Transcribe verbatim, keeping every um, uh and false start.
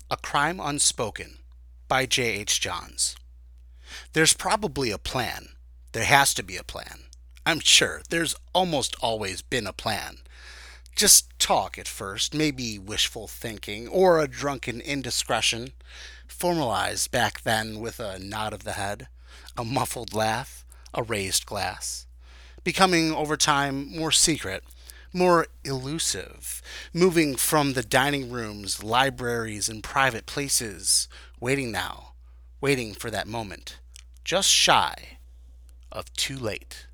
A Crime Unspoken by J H. Johns. There's probably a plan. There has to be a plan. I'm sure there's almost always been a plan. Just talk at first, maybe wishful thinking or a drunken indiscretion, formalized back then with a nod of the head, a muffled laugh, a raised glass, becoming over time more secret, more elusive, moving from the dining rooms, libraries, and private places, waiting now, waiting for that moment, just shy of too late.